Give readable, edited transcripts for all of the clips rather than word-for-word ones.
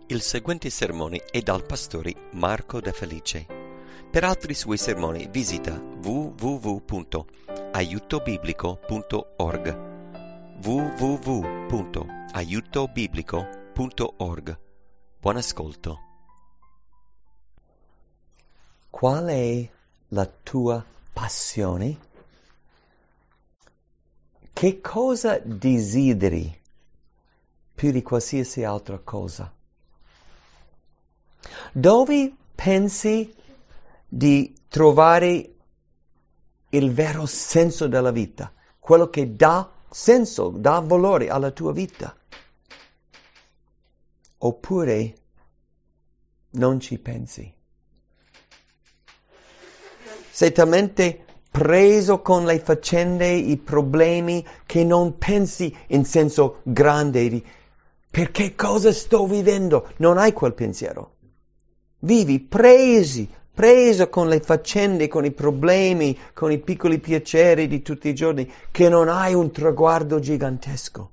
Il seguente sermone è dal pastore Marco De Felice. Per altri suoi sermoni visita www.aiutobiblico.org www.aiutobiblico.org. Buon ascolto. Qual è la tua passione? Che cosa desideri più di qualsiasi altra cosa? Dove pensi di trovare il vero senso della vita? Quello che dà senso, dà valore alla tua vita? Oppure non ci pensi? Sei talmente preso con le faccende, i problemi, che non pensi in senso grande di perché cosa sto vivendo? Non hai quel pensiero. Vivi preso con le faccende, con i problemi, con i piccoli piaceri di tutti i giorni, che non hai un traguardo gigantesco.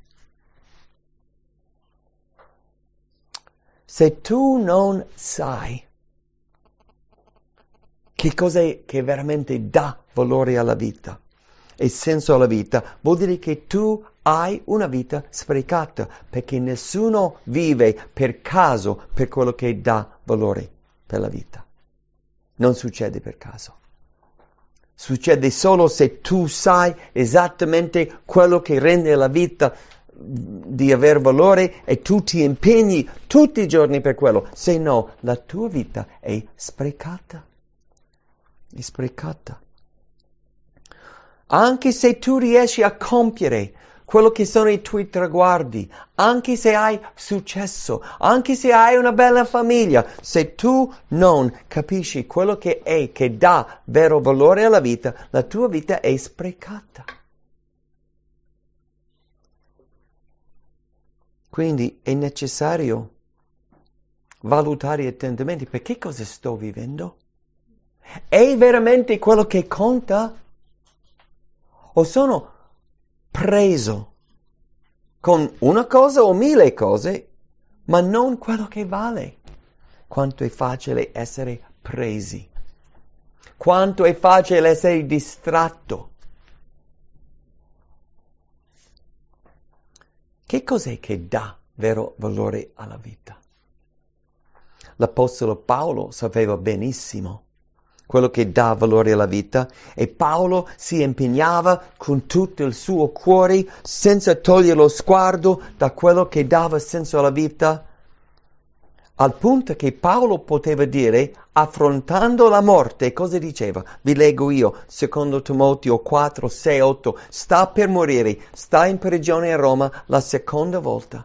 Se tu non sai che cos'è che veramente dà valore alla vita e senso alla vita, vuol dire che tu hai una vita sprecata, perché nessuno vive per caso per quello che dà valore per la vita. Non succede per caso. Succede solo se tu sai esattamente quello che rende la vita di aver valore e tu ti impegni tutti i giorni per quello. Se no, la tua vita è sprecata. È sprecata. Anche se tu riesci a compiere quello che sono i tuoi traguardi, anche se hai successo, anche se hai una bella famiglia, se tu non capisci quello che è, che dà vero valore alla vita, la tua vita è sprecata. Quindi è necessario valutare attentamente perché cosa sto vivendo? È veramente quello che conta? O sono preso con una cosa o mille cose, ma non quello che vale? Quanto è facile essere presi. Quanto è facile essere distratto. Che cos'è che dà vero valore alla vita? L'Apostolo Paolo sapeva benissimo quello che dà valore alla vita, e Paolo si impegnava con tutto il suo cuore, senza togliere lo sguardo da quello che dava senso alla vita, al punto che Paolo poteva dire, affrontando la morte, cosa diceva? Vi leggo io, secondo Timoteo 4, 6, 8, sta per morire, sta in prigione a Roma la seconda volta.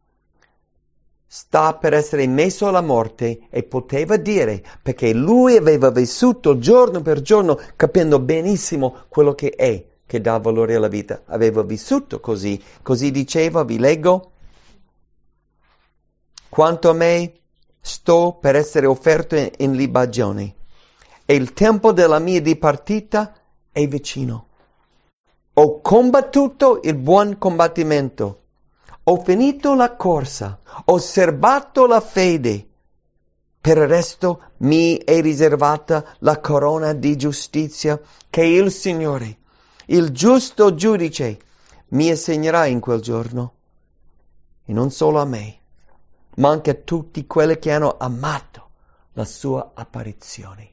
Sta per essere messo alla morte, e poteva dire, perché lui aveva vissuto giorno per giorno, capendo benissimo quello che è, che dà valore alla vita. Aveva vissuto così diceva, vi leggo, quanto a me, sto per essere offerto in libagione, e il tempo della mia dipartita è vicino. Ho combattuto il buon combattimento. Ho finito la corsa, ho serbato la fede. Per il resto mi è riservata la corona di giustizia che il Signore, il giusto giudice, mi assegnerà in quel giorno. E non solo a me, ma anche a tutti quelli che hanno amato la sua apparizione.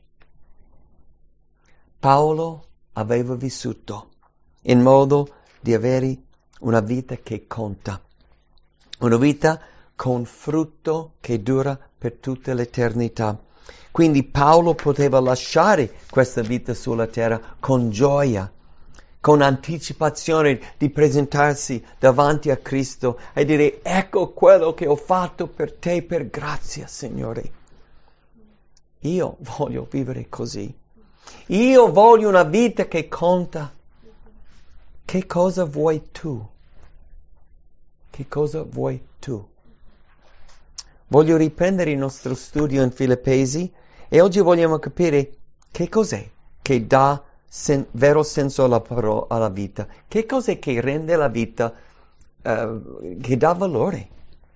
Paolo aveva vissuto in modo di avere una vita che conta. Una vita con frutto che dura per tutta l'eternità. Quindi Paolo poteva lasciare questa vita sulla terra con gioia, con anticipazione di presentarsi davanti a Cristo e dire: ecco quello che ho fatto per te per grazia, Signore. Io voglio vivere così. Io voglio una vita che conta. Che cosa vuoi tu? Che cosa vuoi tu? Voglio riprendere il nostro studio in Filippesi e oggi vogliamo capire che cos'è che dà vero senso alla vita. Che cos'è che rende la vita, che dà valore?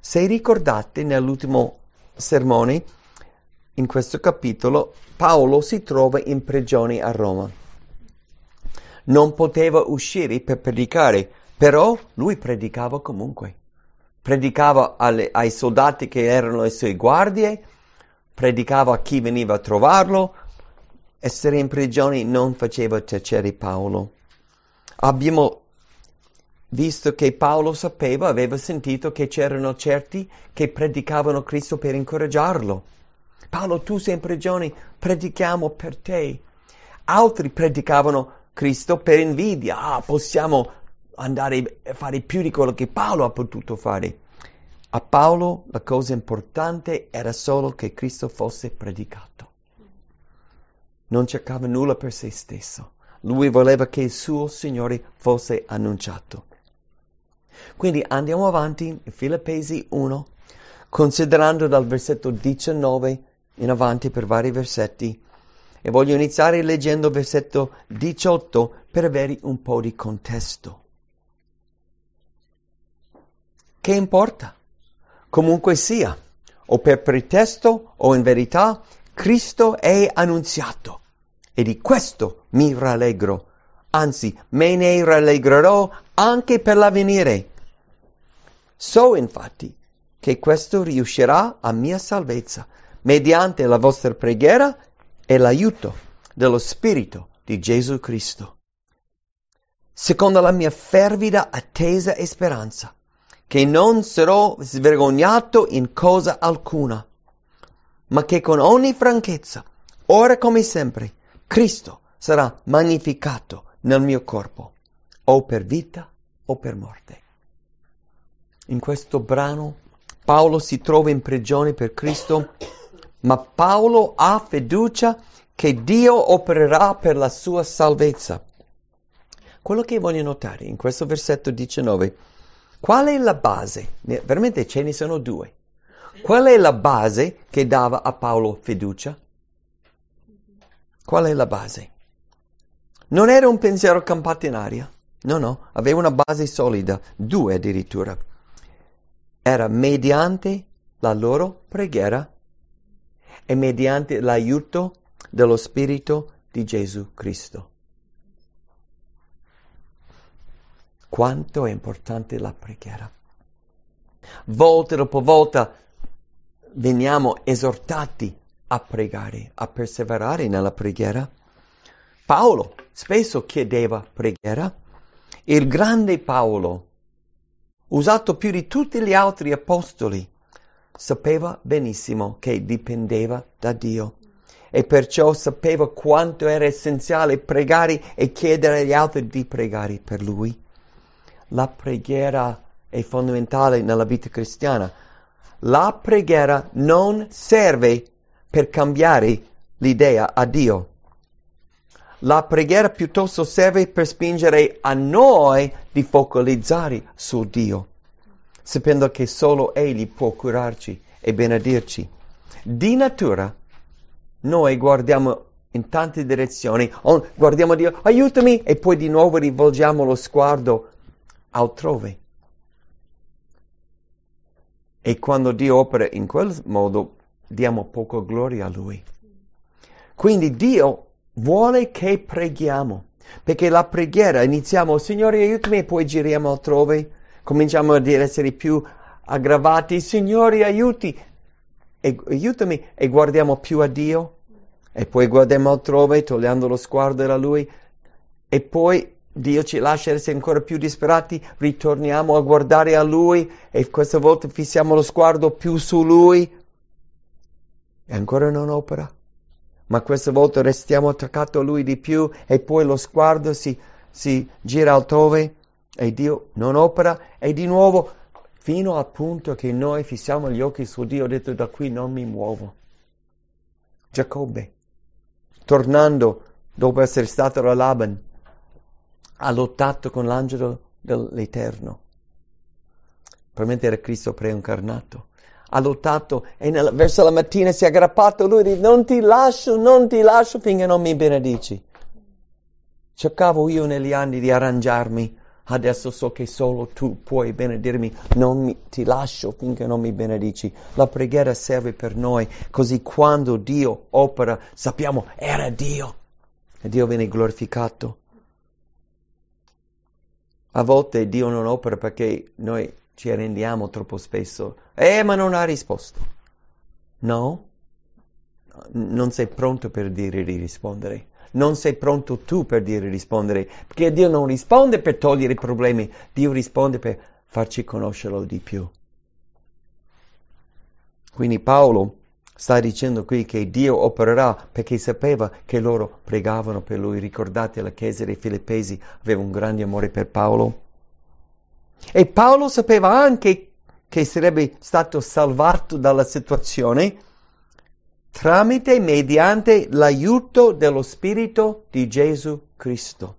Se ricordate nell'ultimo sermone, in questo capitolo, Paolo si trova in prigione a Roma. Non poteva uscire per predicare, però lui predicava comunque. Predicava ai soldati che erano le sue guardie, predicava a chi veniva a trovarlo. Essere in prigione non faceva tacere Paolo. Abbiamo visto che Paolo aveva sentito che c'erano certi che predicavano Cristo per incoraggiarlo. Paolo, tu sei in prigione, predichiamo per te. Altri predicavano Cristo per invidia. Possiamo andare a fare più di quello che Paolo ha potuto fare. A Paolo la cosa importante era solo che Cristo fosse predicato. Non cercava nulla per se stesso. Lui voleva che il suo Signore fosse annunciato. Quindi andiamo avanti in Filippesi 1, considerando dal versetto 19 in avanti per vari versetti. E voglio iniziare leggendo il versetto 18 per avere un po' di contesto. Che importa? Comunque sia, o per pretesto o in verità, Cristo è annunziato. E di questo mi rallegro. Anzi, me ne rallegrerò anche per l'avvenire. So infatti che questo riuscirà a mia salvezza, mediante la vostra preghiera e l'aiuto dello Spirito di Gesù Cristo. Secondo la mia fervida attesa e speranza, che non sarò svergognato in cosa alcuna, ma che con ogni franchezza, ora come sempre, Cristo sarà magnificato nel mio corpo, o per vita o per morte. In questo brano Paolo si trova in prigione per Cristo, ma Paolo ha fiducia che Dio opererà per la sua salvezza. Quello che voglio notare in questo versetto 19, qual è la base? Veramente ce ne sono due. Qual è la base che dava a Paolo fiducia? Qual è la base? Non era un pensiero campato in aria. No, aveva una base solida, due addirittura. Era mediante la loro preghiera e mediante l'aiuto dello Spirito di Gesù Cristo. Quanto è importante la preghiera. Volta dopo volta veniamo esortati a pregare, a perseverare nella preghiera. Paolo spesso chiedeva preghiera. Il grande Paolo, usato più di tutti gli altri apostoli, sapeva benissimo che dipendeva da Dio e perciò sapeva quanto era essenziale pregare e chiedere agli altri di pregare per lui. La preghiera è fondamentale nella vita cristiana. La preghiera non serve per cambiare l'idea a Dio. La preghiera piuttosto serve per spingere a noi di focalizzare su Dio, sapendo che solo Egli può curarci e benedirci. Di natura, noi guardiamo in tante direzioni, guardiamo Dio, aiutami, e poi di nuovo rivolgiamo lo sguardo altrove. E quando Dio opera in quel modo, diamo poco gloria a Lui. Quindi Dio vuole che preghiamo, perché la preghiera iniziamo, Signore aiutami, e poi giriamo altrove, cominciamo ad essere più aggravati, Signore aiutami, e guardiamo più a Dio, e poi guardiamo altrove, togliendo lo sguardo da Lui, e poi Dio ci lascia essere ancora più disperati, ritorniamo a guardare a Lui, e questa volta fissiamo lo sguardo più su Lui, e ancora non opera. Ma questa volta restiamo attaccati a Lui di più e poi lo sguardo si gira altrove e Dio non opera e di nuovo fino al punto che noi fissiamo gli occhi su Dio, ho detto da qui non mi muovo. Giacobbe, tornando dopo essere stato da Laban, ha lottato con l'angelo dell'Eterno. Probabilmente era Cristo preincarnato. Ha lottato e verso la mattina si è aggrappato a lui e dice non ti lascio finché non mi benedici. Cercavo io negli anni di arrangiarmi Adesso so che solo tu puoi benedirmi, ti lascio finché non mi benedici. La preghiera serve per noi, così quando Dio opera sappiamo era Dio e Dio viene glorificato. A volte Dio non opera perché noi ci arrendiamo troppo spesso. Ma non ha risposto. No, non sei pronto per dire di rispondere. Non sei pronto tu per dire rispondere. Perché Dio non risponde per togliere i problemi. Dio risponde per farci conoscerlo di più. Quindi Paolo sta dicendo qui che Dio opererà perché sapeva che loro pregavano per lui. Ricordate, la chiesa dei Filippesi aveva un grande amore per Paolo. E Paolo sapeva anche che sarebbe stato salvato dalla situazione tramite, mediante l'aiuto dello Spirito di Gesù Cristo.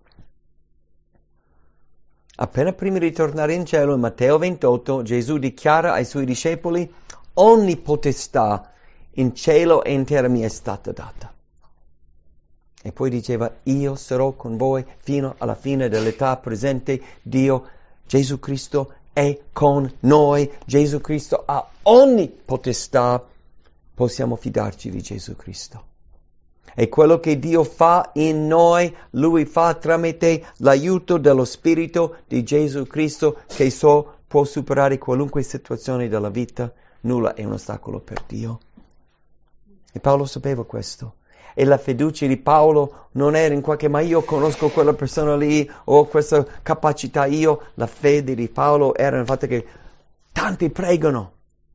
Appena prima di tornare in cielo, in Matteo 28, Gesù dichiara ai suoi discepoli: ogni potestà in cielo e in terra mi è stata data. E poi diceva: io sarò con voi fino alla fine dell'età presente. Dio, Gesù Cristo, è con noi. Gesù Cristo ha ogni potestà. Possiamo fidarci di Gesù Cristo. E quello che Dio fa in noi, Lui fa tramite l'aiuto dello Spirito di Gesù Cristo, che può superare qualunque situazione della vita. Nulla è un ostacolo per Dio. E Paolo sapeva questo. E la fiducia di Paolo non era in qualche, ma io conosco quella persona lì, ho questa capacità io. La fede di Paolo era nel fatto che tanti pregano.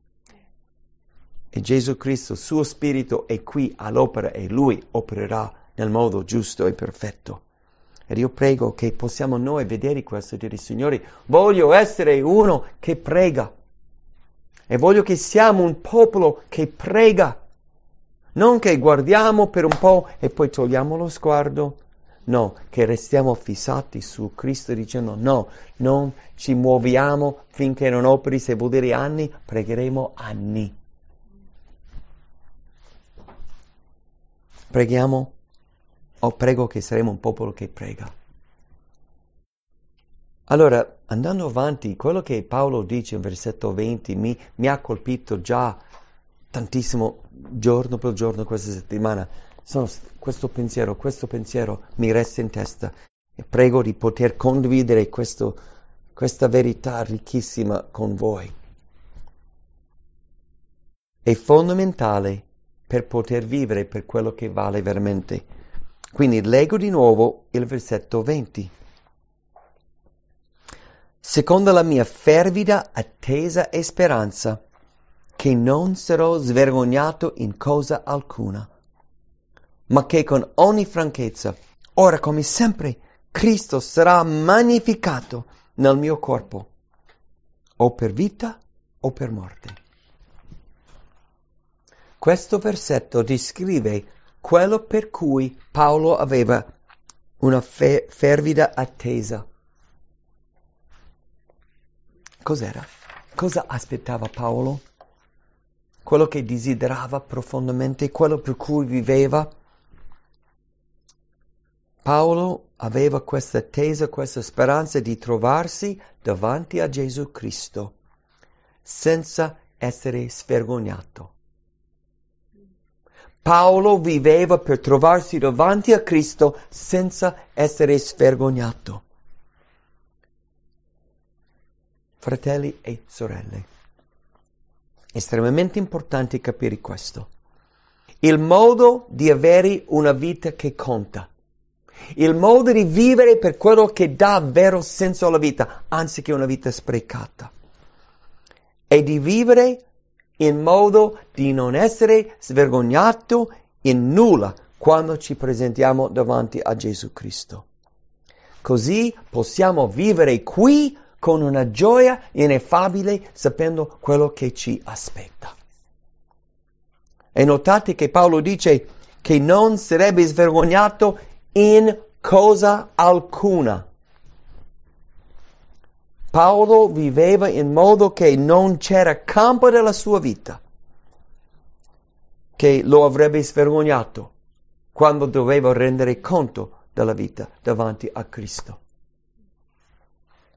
E Gesù Cristo, il suo Spirito, è qui all'opera e Lui opererà nel modo giusto e perfetto. Ed io prego che possiamo noi vedere questo e dire: Signore, voglio essere uno che prega. E voglio che siamo un popolo che prega. Non che guardiamo per un po' e poi togliamo lo sguardo. No, che restiamo fissati su Cristo dicendo: no, non ci muoviamo finché non operi. Se vuol dire anni, pregheremo anni. Preghiamo, prego che saremo un popolo che prega. Allora, andando avanti, quello che Paolo dice in versetto 20 mi ha colpito già tantissimo, giorno per giorno questa settimana. Questo pensiero mi resta in testa e prego di poter condividere questa verità ricchissima con voi. È fondamentale per poter vivere per quello che vale veramente. Quindi leggo di nuovo il versetto 20. Secondo la mia fervida attesa e speranza, che non sarò svergognato in cosa alcuna, ma che con ogni franchezza, ora come sempre, Cristo sarà magnificato nel mio corpo, o per vita o per morte. Questo versetto descrive quello per cui Paolo aveva una fervida attesa. Cos'era? Cosa aspettava Paolo? Quello che desiderava profondamente, quello per cui viveva. Paolo aveva questa attesa, questa speranza di trovarsi davanti a Gesù Cristo senza essere svergognato. Paolo viveva per trovarsi davanti a Cristo senza essere svergognato. Fratelli e sorelle, è estremamente importante capire questo. Il modo di avere una vita che conta, il modo di vivere per quello che dà vero senso alla vita, anziché una vita sprecata, è di vivere in modo di non essere svergognato in nulla quando ci presentiamo davanti a Gesù Cristo. Così possiamo vivere qui con una gioia ineffabile, sapendo quello che ci aspetta. E notate che Paolo dice che non sarebbe svergognato in cosa alcuna. Paolo viveva in modo che non c'era campo della sua vita che lo avrebbe svergognato quando doveva rendere conto della vita davanti a Cristo.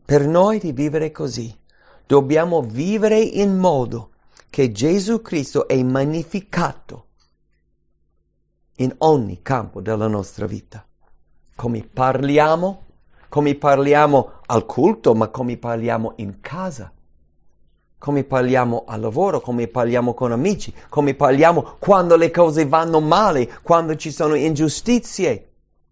per noi di vivere così. Dobbiamo vivere in modo che Gesù Cristo è magnificato in ogni campo della nostra vita. Come parliamo al culto, ma come parliamo in casa, come parliamo al lavoro, come parliamo con amici, come parliamo quando le cose vanno male, quando ci sono ingiustizie.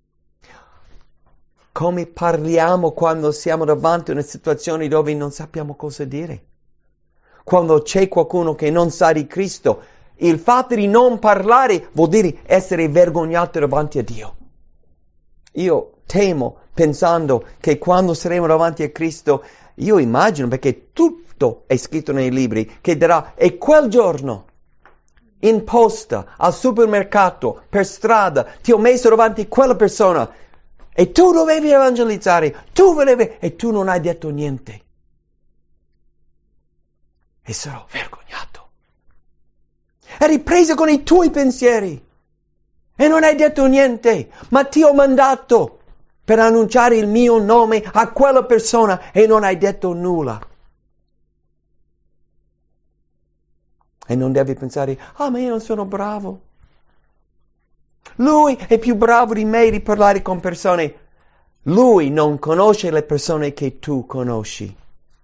Come parliamo quando siamo davanti a una situazione dove non sappiamo cosa dire. Quando c'è qualcuno che non sa di Cristo, il fatto di non parlare vuol dire essere vergognato davanti a Dio. Io temo, pensando che quando saremo davanti a Cristo, io immagino, perché tutto è scritto nei libri, che dirà, e quel giorno, in posta, al supermercato, per strada, ti ho messo davanti a quella persona, e tu dovevi evangelizzare, e tu non hai detto niente. E sarò vergognato. Eri preso con i tuoi pensieri e non hai detto niente, ma ti ho mandato per annunciare il mio nome a quella persona e non hai detto nulla. E non devi pensare, ma io non sono bravo. Lui è più bravo di me di parlare con persone. Lui non conosce le persone che tu conosci.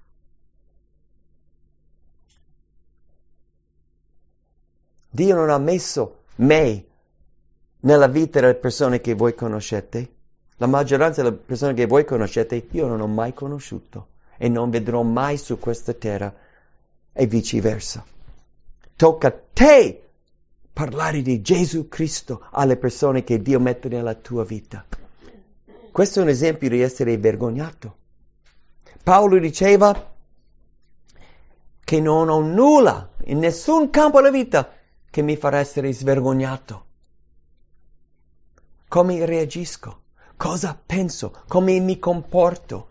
Dio non ha messo me nella vita delle persone che voi conoscete. La maggioranza delle persone che voi conoscete io non ho mai conosciuto e non vedrò mai su questa terra e viceversa. Tocca a te parlare di Gesù Cristo alle persone che Dio mette nella tua vita. Questo è un esempio di essere vergognato. Paolo diceva che non ho nulla in nessun campo della vita che mi farà essere svergognato. Come reagisco? Cosa penso? Come mi comporto?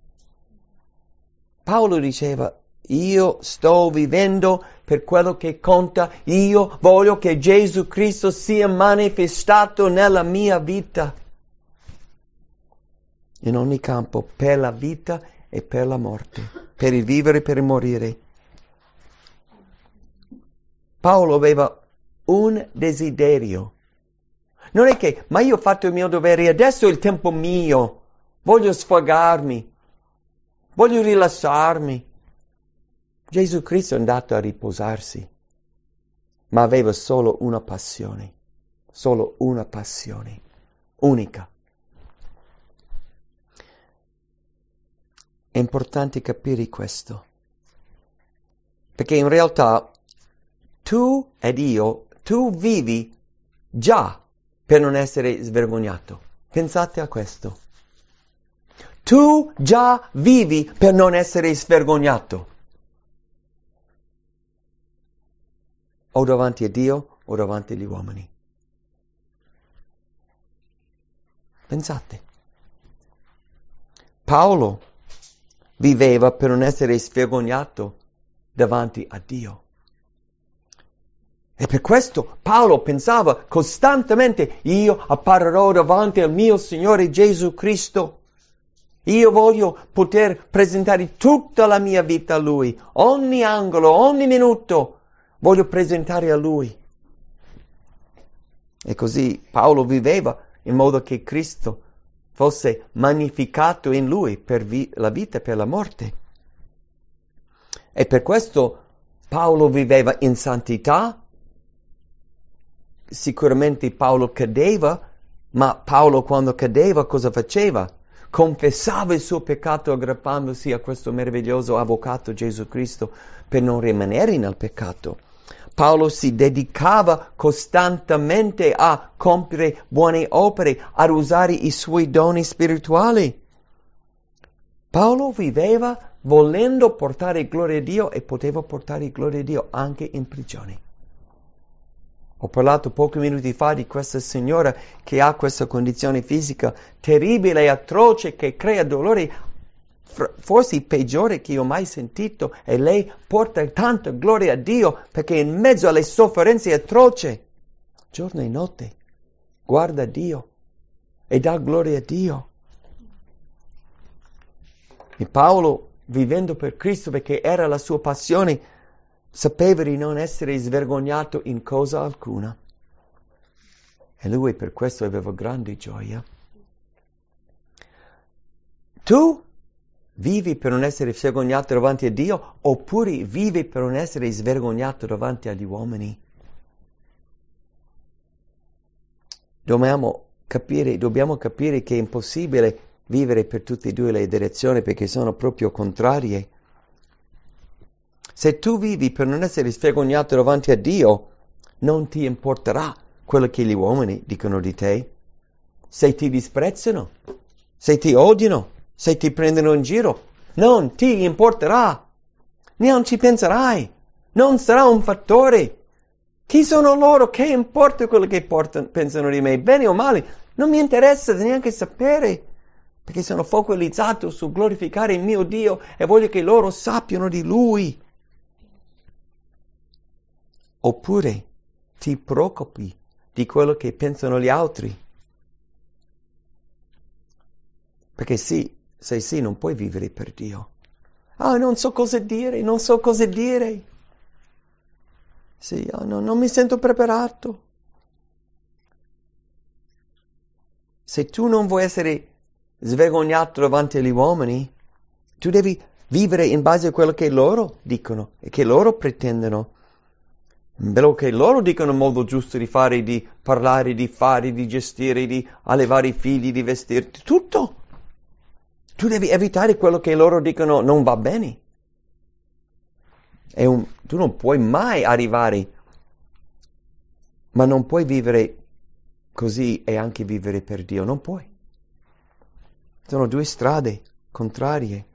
Paolo diceva, io sto vivendo per quello che conta, io voglio che Gesù Cristo sia manifestato nella mia vita. In ogni campo, per la vita e per la morte, per il vivere e per il morire. Paolo aveva un desiderio. Non è che, ma io ho fatto il mio dovere, adesso è il tempo mio, voglio sfogarmi, voglio rilassarmi. Gesù Cristo è andato a riposarsi, ma aveva solo una passione, unica. È importante capire questo, perché in realtà tu ed io, tu vivi già per non essere svergognato. Pensate a questo. Tu già vivi per non essere svergognato. O davanti a Dio o davanti agli uomini. Pensate. Paolo viveva per non essere svergognato davanti a Dio. E per questo Paolo pensava costantemente, io apparerò davanti al mio Signore Gesù Cristo. Io voglio poter presentare tutta la mia vita a Lui, ogni angolo, ogni minuto, voglio presentare a Lui. E così Paolo viveva in modo che Cristo fosse magnificato in Lui per la vita e per la morte. E per questo Paolo viveva in santità. Sicuramente Paolo cadeva, ma Paolo quando cadeva cosa faceva? Confessava il suo peccato aggrappandosi a questo meraviglioso avvocato Gesù Cristo per non rimanere nel peccato. Paolo si dedicava costantemente a compiere buone opere, ad usare i suoi doni spirituali. Paolo viveva volendo portare gloria a Dio e poteva portare gloria a Dio anche in prigione. Ho parlato pochi minuti fa di questa signora che ha questa condizione fisica terribile e atroce che crea dolori, forse il peggiore che io ho mai sentito, e lei porta tanta gloria a Dio perché in mezzo alle sofferenze atroci, giorno e notte, guarda a Dio e dà gloria a Dio. E Paolo, vivendo per Cristo, perché era la sua passione, sapeva di non essere svergognato in cosa alcuna. E lui per questo aveva grande gioia. Tu vivi per non essere vergognato davanti a Dio, oppure vivi per non essere svergognato davanti agli uomini? Dobbiamo capire che è impossibile vivere per tutte e due le direzioni, perché sono proprio contrarie. Se tu vivi per non essere svergognato davanti a Dio, non ti importerà quello che gli uomini dicono di te. Se ti disprezzano, se ti odiano, se ti prendono in giro, non ti importerà. Non ci penserai. Non sarà un fattore. Chi sono loro? Che importa quello che pensano di me? Bene o male? Non mi interessa neanche sapere. Perché sono focalizzato su glorificare il mio Dio e voglio che loro sappiano di Lui. Oppure ti preoccupi di quello che pensano gli altri. Perché se non puoi vivere per Dio. Non so cosa dire, non so cosa dire. Non mi sento preparato. Se tu non vuoi essere svergognato davanti agli uomini, tu devi vivere in base a quello che loro dicono e che loro pretendono. Quello che loro dicono è modo giusto di fare, di parlare, di fare, di gestire, di allevare i figli, di vestirti, tutto. Tu devi evitare quello che loro dicono non va bene. Tu non puoi mai arrivare, ma non puoi vivere così e anche vivere per Dio, non puoi. Sono due strade contrarie.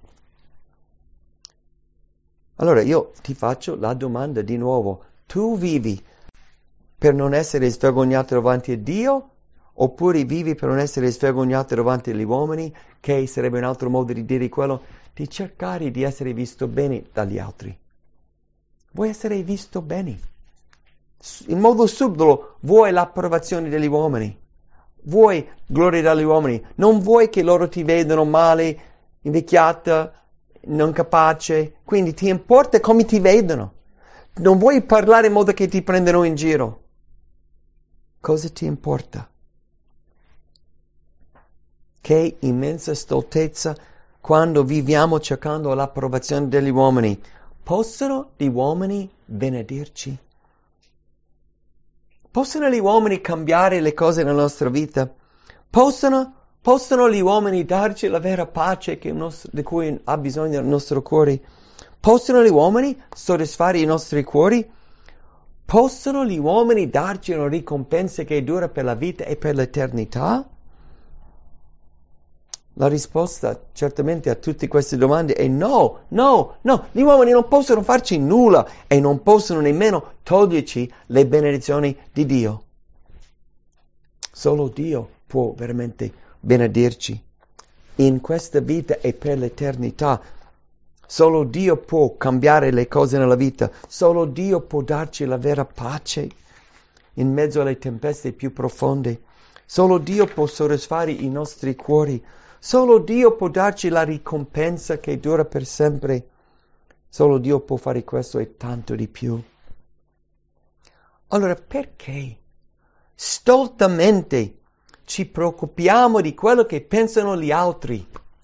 Allora io ti faccio la domanda di nuovo. Tu vivi per non essere svergognato davanti a Dio, oppure vivi per non essere svergognato davanti agli uomini, che sarebbe un altro modo di dire quello, di cercare di essere visto bene dagli altri. Vuoi essere visto bene? In modo subdolo vuoi l'approvazione degli uomini. Vuoi gloria dagli uomini. Non vuoi che loro ti vedano male, invecchiata, non capace. Quindi ti importa come ti vedono. Non vuoi parlare in modo che ti prendano in giro. Cosa ti importa? Che immensa stoltezza quando viviamo cercando l'approvazione degli uomini. Possono gli uomini benedirci? Possono gli uomini cambiare le cose nella nostra vita? Possono gli uomini darci la vera pace di cui ha bisogno il nostro cuore? Possono gli uomini soddisfare i nostri cuori? Possono gli uomini darci una ricompensa che dura per la vita e per l'eternità? La risposta certamente a tutte queste domande è no. Gli uomini non possono farci nulla e non possono nemmeno toglierci le benedizioni di Dio. Solo Dio può veramente benedirci in questa vita e per l'eternità. Solo Dio può cambiare le cose nella vita. Solo Dio può darci la vera pace in mezzo alle tempeste più profonde. Solo Dio può soddisfare i nostri cuori. Solo Dio può darci la ricompensa che dura per sempre. Solo Dio può fare questo e tanto di più. Allora perché stoltamente ci preoccupiamo di quello che pensano gli altri,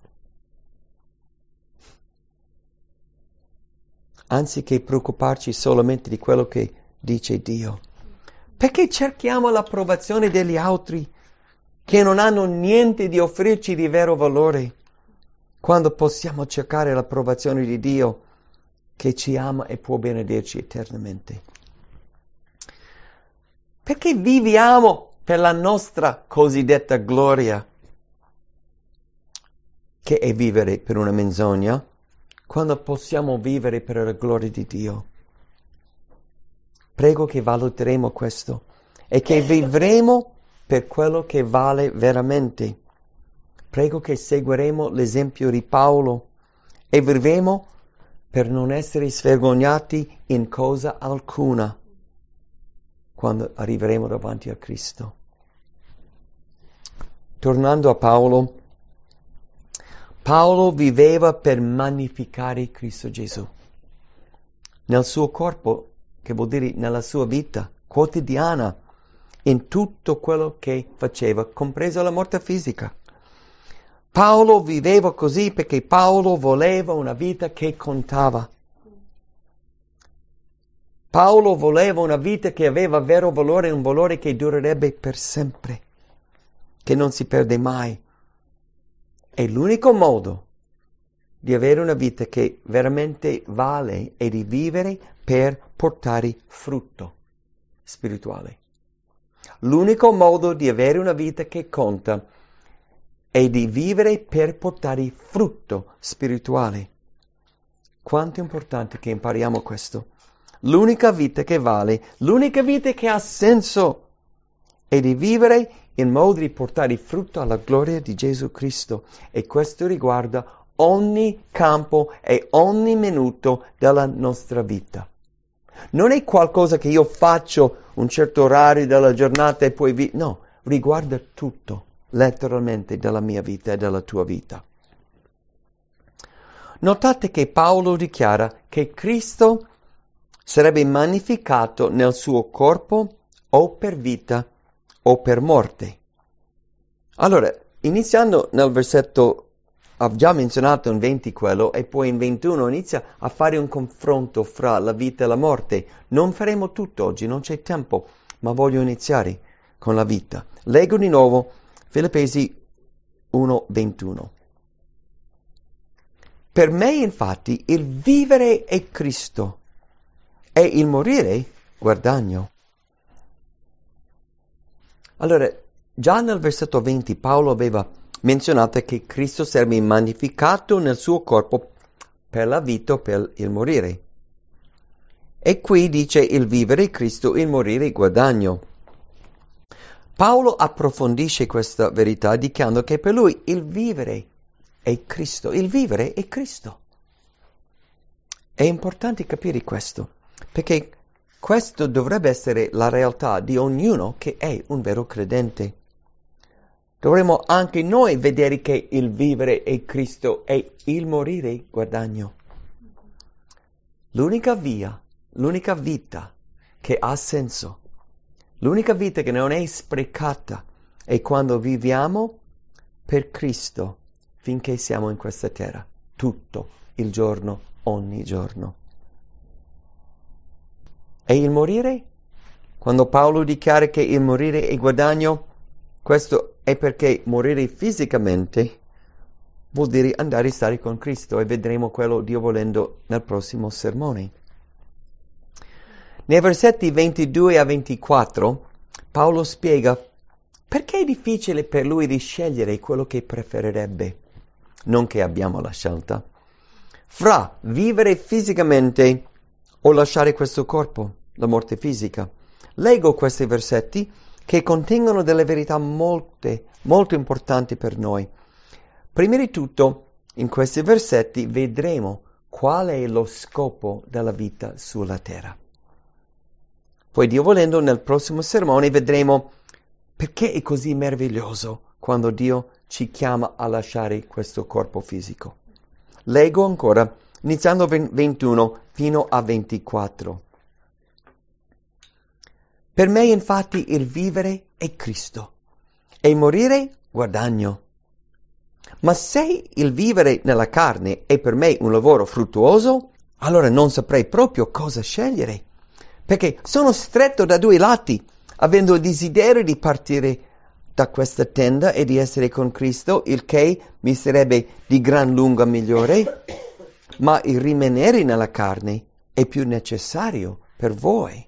anziché preoccuparci solamente di quello che dice Dio? Perché cerchiamo l'approvazione degli altri che non hanno niente di offrirci di vero valore, quando possiamo cercare l'approvazione di Dio che ci ama e può benedirci eternamente? Perché viviamo per la nostra cosiddetta gloria, che è vivere per una menzogna, quando possiamo vivere per la gloria di Dio? Prego che valuteremo questo e che vivremo per quello che vale veramente. Prego che seguiremo l'esempio di Paolo e vivremo per non essere svergognati in cosa alcuna quando arriveremo davanti a Cristo. Tornando a Paolo Paolo viveva per magnificare Cristo Gesù. Nel suo corpo, che vuol dire nella sua vita quotidiana, in tutto quello che faceva, compresa la morte fisica. Paolo viveva così perché Paolo voleva una vita che contava. Paolo voleva una vita che aveva vero valore, un valore che durerebbe per sempre, che non si perde mai. E l'unico modo di avere una vita che veramente vale è di vivere per portare frutto spirituale. L'unico modo di avere una vita che conta è di vivere per portare frutto spirituale. Quanto è importante che impariamo questo. L'unica vita che vale, l'unica vita che ha senso è di vivere in modo di portare frutto alla gloria di Gesù Cristo. E questo riguarda ogni campo e ogni minuto della nostra vita. Non è qualcosa che io faccio un certo orario della giornata e poi no, riguarda tutto, letteralmente, della mia vita e della tua vita. Notate che Paolo dichiara che Cristo sarebbe magnificato nel suo corpo o per vita o per morte. Allora, iniziando nel versetto, ho già menzionato in 20 quello, e poi in 21 inizia a fare un confronto fra la vita e la morte. Non faremo tutto oggi, non c'è tempo, ma voglio iniziare con la vita. Leggo di nuovo Filippesi 1:21. Per me, infatti, il vivere è Cristo e il morire guadagno. Allora, già nel versetto 20 Paolo aveva menzionato che Cristo sarebbe magnificato nel suo corpo per la vita o per il morire. E qui dice il vivere è Cristo, il morire guadagno. Paolo approfondisce questa verità dichiarando che per lui il vivere è Cristo, il vivere è Cristo. È importante capire questo, perché questo dovrebbe essere la realtà di ognuno che è un vero credente. Dovremmo anche noi vedere che il vivere è Cristo e il morire guadagno. L'unica via, l'unica vita che ha senso, l'unica vita che non è sprecata è quando viviamo per Cristo finché siamo in questa terra, tutto il giorno, ogni giorno. E il morire? Quando Paolo dichiara che il morire è guadagno, questo è perché morire fisicamente vuol dire andare a stare con Cristo, e vedremo quello, Dio volendo, nel prossimo sermone. Nei versetti 22 a 24 Paolo spiega perché è difficile per lui di scegliere quello che preferirebbe, non che abbiamo la scelta, fra vivere fisicamente o lasciare questo corpo, la morte fisica. Leggo questi versetti che contengono delle verità molto importanti per noi. Prima di tutto, in questi versetti vedremo qual è lo scopo della vita sulla terra. Poi, Dio volendo, nel prossimo sermone vedremo perché è così meraviglioso quando Dio ci chiama a lasciare questo corpo fisico. Leggo ancora, iniziando 21 fino a 24. Per me, infatti, il vivere è Cristo e il morire guadagno. Ma se il vivere nella carne è per me un lavoro fruttuoso, allora non saprei proprio cosa scegliere, perché sono stretto da due lati, avendo il desiderio di partire da questa tenda e di essere con Cristo, il che mi sarebbe di gran lunga migliore, ma il rimanere nella carne è più necessario per voi.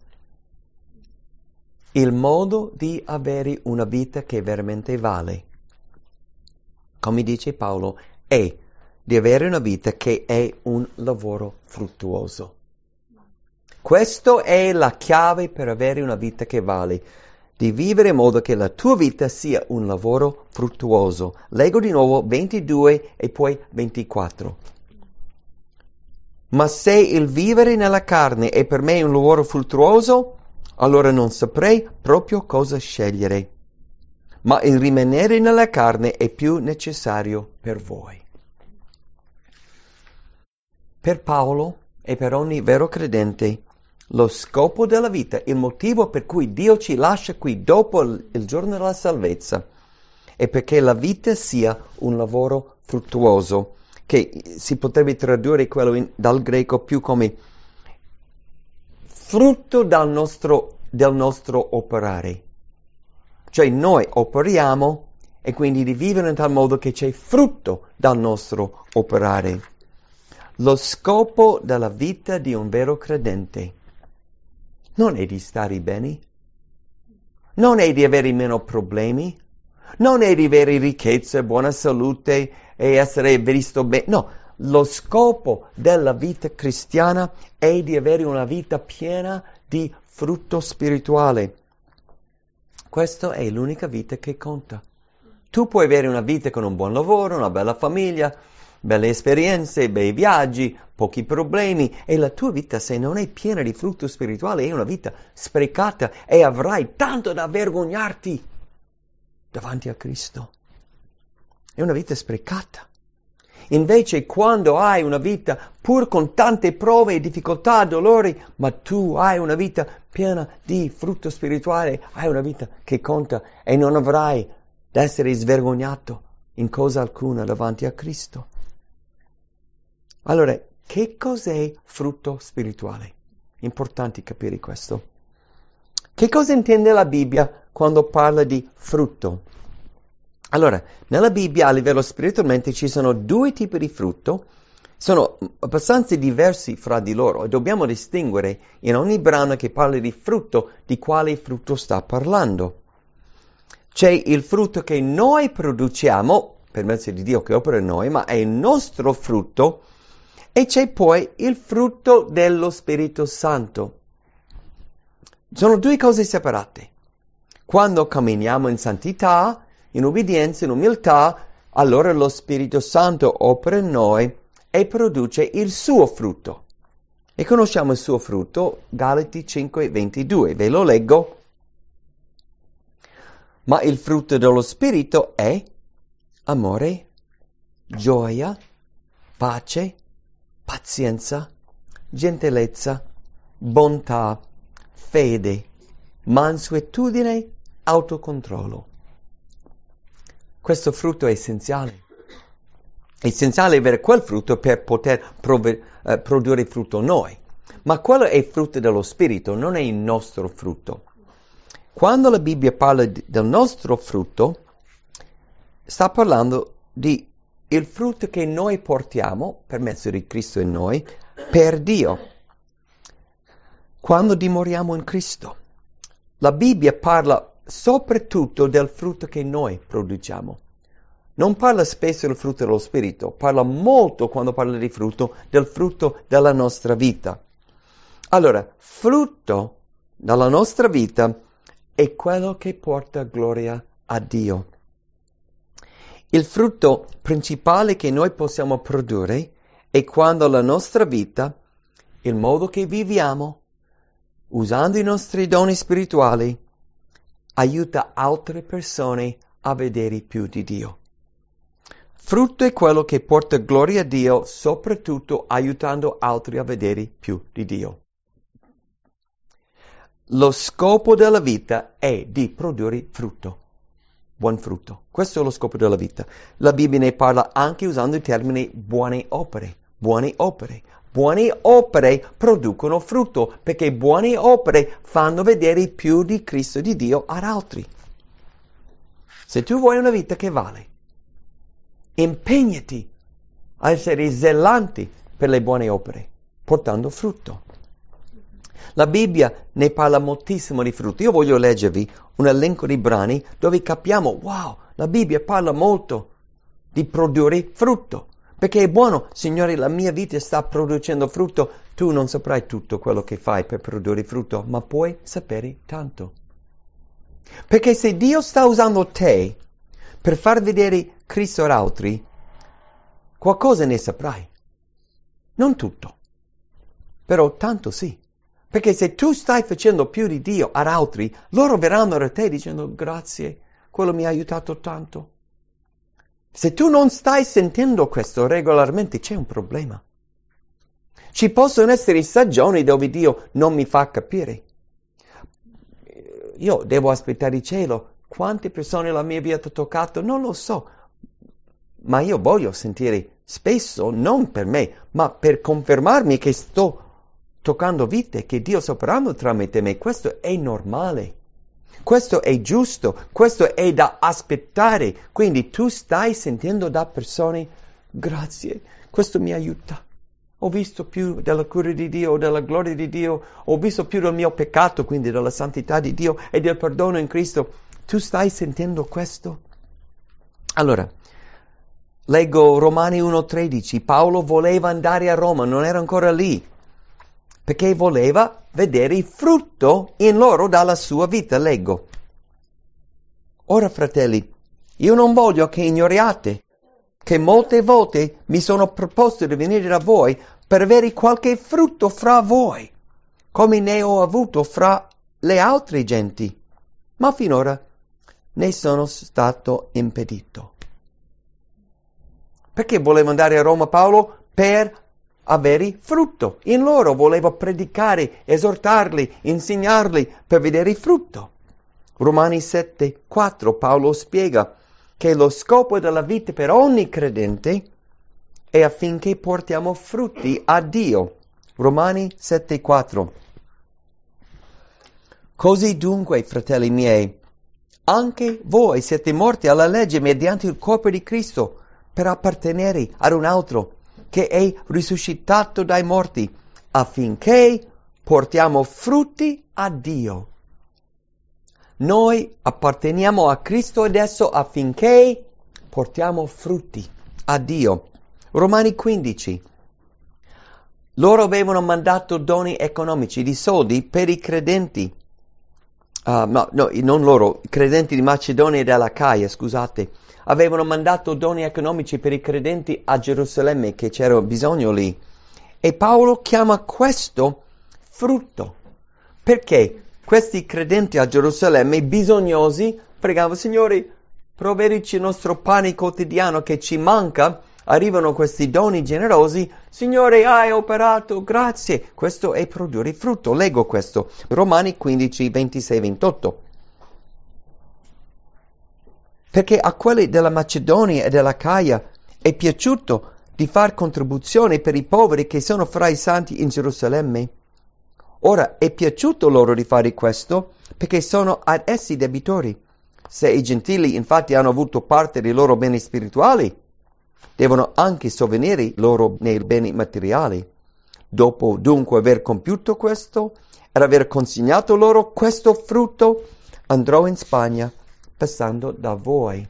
Il modo di avere una vita che veramente vale, come dice Paolo, è di avere una vita che è un lavoro fruttuoso. Questo è la chiave per avere una vita che vale, di vivere in modo che la tua vita sia un lavoro fruttuoso. Leggo di nuovo 22 e poi 24. Ma se il vivere nella carne è per me un lavoro fruttuoso, allora non saprei proprio cosa scegliere. ma il rimanere nella carne è più necessario per voi. Per Paolo e per ogni vero credente, lo scopo della vita, il motivo per cui Dio ci lascia qui dopo il giorno della salvezza, è perché la vita sia un lavoro fruttuoso, che si potrebbe tradurre quello dal greco più come frutto del nostro operare. Cioè noi operiamo e quindi di vivere in tal modo che c'è frutto dal nostro operare. Lo scopo della vita di un vero credente non è di stare bene, non è di avere meno problemi, non è di avere ricchezza, buona salute e essere visto bene. No, lo scopo della vita cristiana è di avere una vita piena di frutto spirituale. Questa è l'unica vita che conta. Tu puoi avere una vita con un buon lavoro, una bella famiglia, belle esperienze, bei viaggi, pochi problemi, e la tua vita, se non è piena di frutto spirituale, è una vita sprecata e avrai tanto da vergognarti davanti a Cristo. È una vita sprecata. Invece, quando hai una vita pur con tante prove, difficoltà, dolori, ma tu hai una vita piena di frutto spirituale, hai una vita che conta e non avrai da essere svergognato in cosa alcuna davanti a Cristo. Allora, che cos'è frutto spirituale? Importante capire questo. Che cosa intende la Bibbia quando parla di frutto? Allora, nella Bibbia a livello spiritualmente ci sono due tipi di frutto, sono abbastanza diversi fra di loro e dobbiamo distinguere in ogni brano che parla di frutto di quale frutto sta parlando. C'è il frutto che noi produciamo, per mezzo di Dio che opera in noi, ma è il nostro frutto, e c'è poi il frutto dello Spirito Santo. Sono due cose separate. Quando camminiamo in santità, in obbedienza, in umiltà, allora lo Spirito Santo opera in noi e produce il suo frutto. E conosciamo il suo frutto, Galati 5:22, ve lo leggo. Ma il frutto dello Spirito è amore, gioia, pace, pazienza, gentilezza, bontà, fede, mansuetudine, autocontrollo. Questo frutto è essenziale. È essenziale avere quel frutto per poter produrre frutto noi. Ma quello è il frutto dello Spirito, non è il nostro frutto. Quando la Bibbia parla del nostro frutto, sta parlando di il frutto che noi portiamo, per mezzo di Cristo in noi, per Dio. Quando dimoriamo in Cristo. La Bibbia parla soprattutto del frutto che noi produciamo. Non parla spesso del frutto dello Spirito, parla molto quando parla di frutto, del frutto della nostra vita. Allora, frutto della nostra vita è quello che porta gloria a Dio. Il frutto principale che noi possiamo produrre è quando la nostra vita, il modo che viviamo, usando i nostri doni spirituali, aiuta altre persone a vedere più di Dio. Frutto è quello che porta gloria a Dio, soprattutto aiutando altri a vedere più di Dio. Lo scopo della vita è di produrre frutto, buon frutto. Questo è lo scopo della vita. La Bibbia ne parla anche usando il termine buone opere. Buone opere. Buone opere producono frutto, perché buone opere fanno vedere più di Cristo e di Dio ad altri. Se tu vuoi una vita che vale, impegnati a essere zelanti per le buone opere, portando frutto. La Bibbia ne parla moltissimo di frutto. Io voglio leggervi un elenco di brani dove capiamo, wow, la Bibbia parla molto di produrre frutto. Perché è buono, Signore, la mia vita sta producendo frutto. Tu non saprai tutto quello che fai per produrre frutto, ma puoi sapere tanto. Perché se Dio sta usando te per far vedere Cristo ad altri, qualcosa ne saprai. Non tutto, però tanto sì. Perché se tu stai facendo più di Dio ad altri, loro verranno da te dicendo grazie, quello mi ha aiutato tanto. Se tu non stai sentendo questo regolarmente, c'è un problema. Ci possono essere stagioni dove Dio non mi fa capire. Io devo aspettare il cielo. Quante persone la mia vita ha toccato? Non lo so. Ma io voglio sentire spesso, non per me, ma per confermarmi che sto toccando vite, che Dio sta operando tramite me. Questo è normale. Questo è giusto. Questo è da aspettare. Quindi tu stai sentendo da persone, grazie, questo mi aiuta. Ho visto più della cura di Dio, della gloria di Dio, ho visto più del mio peccato, quindi della santità di Dio e del perdono in Cristo. Tu stai sentendo questo? Allora, leggo Romani 1,13. Paolo voleva andare a Roma, non era ancora lì, perché voleva vedere il frutto in loro dalla sua vita. Leggo. Ora, fratelli, io non voglio che ignoriate che molte volte mi sono proposto di venire da voi per avere qualche frutto fra voi, come ne ho avuto fra le altre genti, ma finora ne sono stato impedito. Perché voleva andare a Roma Paolo? Per avere frutto. In loro voleva predicare, esortarli, insegnarli per vedere frutto. Romani 7,4 Paolo spiega che lo scopo della vita per ogni credente è affinché portiamo frutti a Dio. Romani 7,4. Così dunque, fratelli miei, anche voi siete morti alla legge mediante il corpo di Cristo per appartenere ad un altro che è risuscitato dai morti, affinché portiamo frutti a Dio. Noi apparteniamo a Cristo adesso affinché portiamo frutti a Dio. Romani 15. Loro avevano mandato doni economici di soldi per i credenti. Non loro, i credenti di Macedonia e dell'Acaia, scusate. Avevano mandato doni economici per i credenti a Gerusalemme, che c'era bisogno lì. E Paolo chiama questo frutto. Perché? Questi credenti a Gerusalemme, bisognosi, pregavano, Signore, provvedici il nostro pane quotidiano che ci manca. Arrivano questi doni generosi. Signore, hai operato, grazie. Questo è produrre frutto. Leggo questo. Romani 15, 26, 28. Perché a quelli della Macedonia e dell'Acaia è piaciuto di far contribuzione per i poveri che sono fra i santi in Gerusalemme. Ora è piaciuto loro di fare questo perché sono ad essi debitori. Se i gentili infatti hanno avuto parte dei loro beni spirituali, devono anche sovvenire loro nei beni materiali. Dopo dunque aver compiuto questo ed aver consegnato loro questo frutto, andrò in Spagna passando da voi.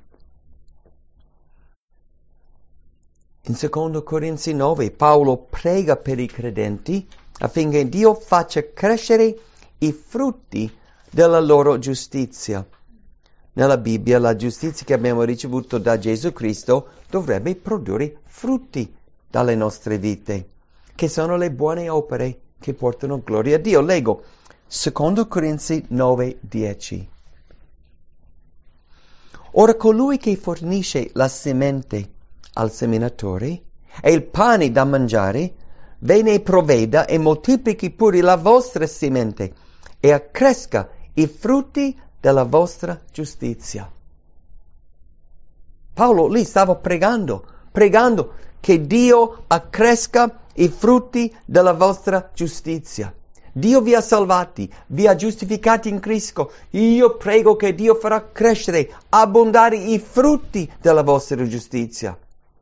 In 2 Corinzi 9 Paolo prega per i credenti affinché Dio faccia crescere i frutti della loro giustizia. Nella Bibbia la giustizia che abbiamo ricevuto da Gesù Cristo dovrebbe produrre frutti dalle nostre vite, che sono le buone opere che portano gloria a Dio. Leggo 2 Corinzi 9:10. Ora colui che fornisce la semente al seminatore e il pane da mangiare, ve ne provveda e moltiplichi pure la vostra semente e accresca i frutti della vostra giustizia. Paolo lì stava pregando che Dio accresca i frutti della vostra giustizia. Dio vi ha salvati, vi ha giustificati in Cristo. Io prego che Dio farà crescere, abbondare i frutti della vostra giustizia.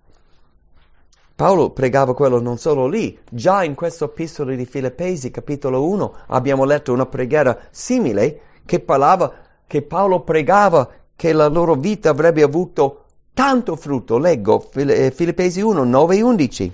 Paolo pregava quello non solo lì, già in questo epistola di Filippesi, capitolo 1, abbiamo letto una preghiera simile che Paolo pregava che la loro vita avrebbe avuto tanto frutto. Leggo Filippesi 1, 9 e 11.